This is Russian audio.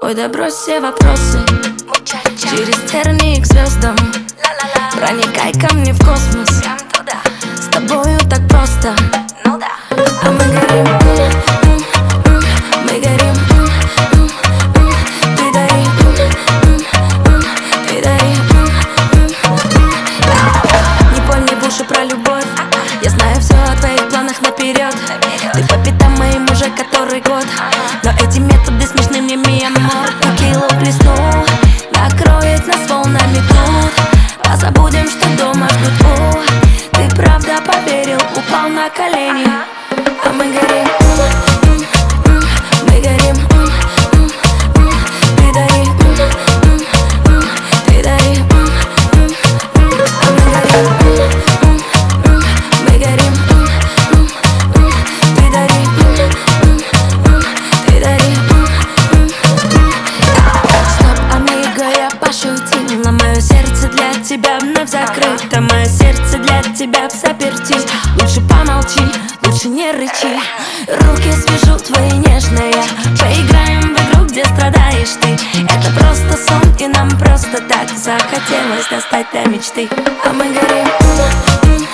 Ой, да брось все вопросы, через тернии к звездам. Проникай ко мне в космос, с тобою так просто. А мы горим, мы горим, ты дари, ты дари. Не пой мне в уши про любовь, я знаю все о твоих планах наперед. Ты по пятам моим уже который год, но эти методы смешны мне, ми амор. Текилу плесну, накроет нас волнами тут. Позабудем, что дома ждут. Ты правда поверил, упал на колени. А мы горим, мы горим, ты дари, ты дари. А мы горим, мы горим, ты дари, ты дари. Стоп, амиго, я пошутила. Мое сердце для тебя вновь закрыто. Мое сердце для тебя в заперти. Лучше помолчи, лучше не рычи. Руки свяжу твои нежные. Поиграем в игру, где страдаешь ты. Это просто сон, и нам просто так захотелось достать до мечты. А мы горим,